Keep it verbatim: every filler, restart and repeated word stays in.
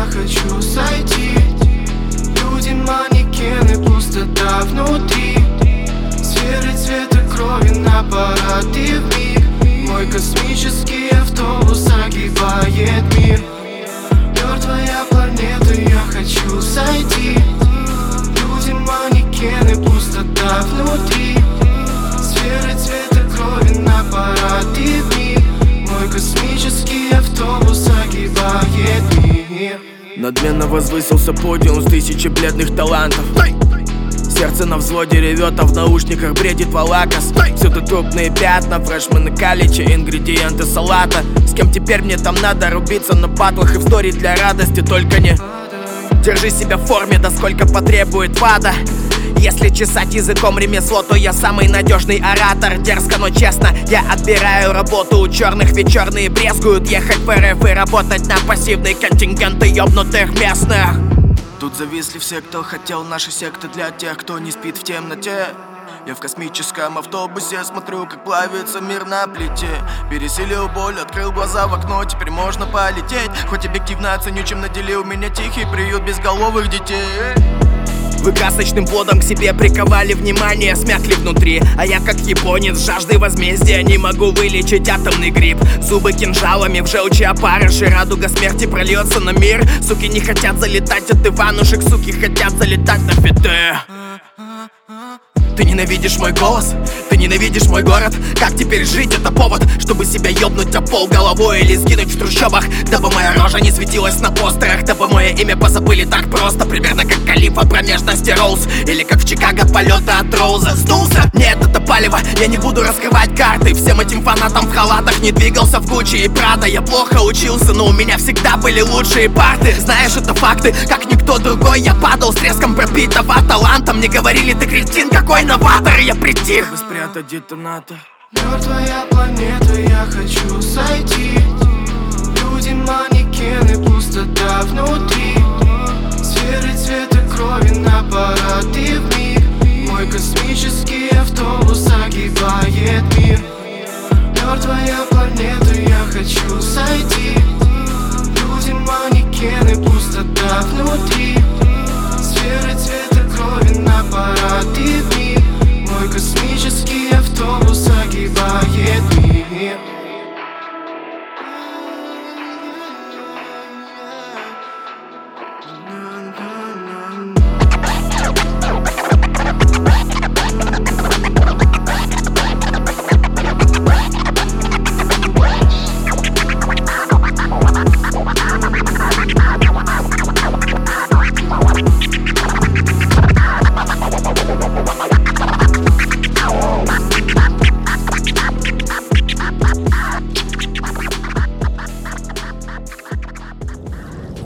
хочу сойти. Люди, манекены, пустота внутри. Сферы цвета крови на парады вмиг. Мой космический автобус огибает мир. Мертвая планета, я хочу сойти. Люди, манекены, пустота внутри. Сферы цвета крови на парады вмиг. Мой космический автобус огибает мир. Надменно возвысился подиум с тысячи бледных талантов. Сердце на взводе ревет, а в наушниках бредит Валакас. Всюду трупные пятна, фрешмены каличи, ингредиенты салата. С кем теперь мне там надо рубиться на батлах и в стори для радости? Только не держи себя в форме, да сколько потребует вада. Если чесать языком ремесло, то я самый надежный оратор. Дерзко, но честно, я отбираю работу у черных, ведь черные брезгуют ехать в эр эф и работать на пассивный контингент ёбнутых местных. Тут зависли все, кто хотел наши секты для тех, кто не спит в темноте. Я в космическом автобусе смотрю, как плавится мир на плите. Пересилил боль, открыл глаза в окно, теперь можно полететь. Хоть объективно оценю, чем наделил меня тихий приют безголовых детей. Вы красочным плодом к себе приковали внимание, смякли внутри. А я как японец с жаждой возмездия не могу вылечить атомный грипп. Зубы кинжалами в желчи опарыши, радуга смерти прольется на мир. Суки не хотят залетать от Иванушек, суки хотят залетать на фите. Ты ненавидишь мой голос, ты ненавидишь мой город. Как теперь жить, это повод, чтобы себя ёбнуть о пол головой или сгинуть в трущобах. Дабы моя рожа не светилась на постерах, дабы мое имя позабыли так просто. Примерно как Калиф от промежности Роуз, или как в Чикаго полеты от Роуза. Сдулся? Нет, это палево, я не буду раскрывать карты. Всем этим фанатам в халатах не двигался в Гуччи и Прада. Я плохо учился, но у меня всегда были лучшие парты. Знаешь, это факты, как никто другой. Я падал с треском пробитого таланта. Мне говорили, ты кретин, какой новатор. Я притих. Спрятать детонатор. Мертвая планета, я хочу сойти.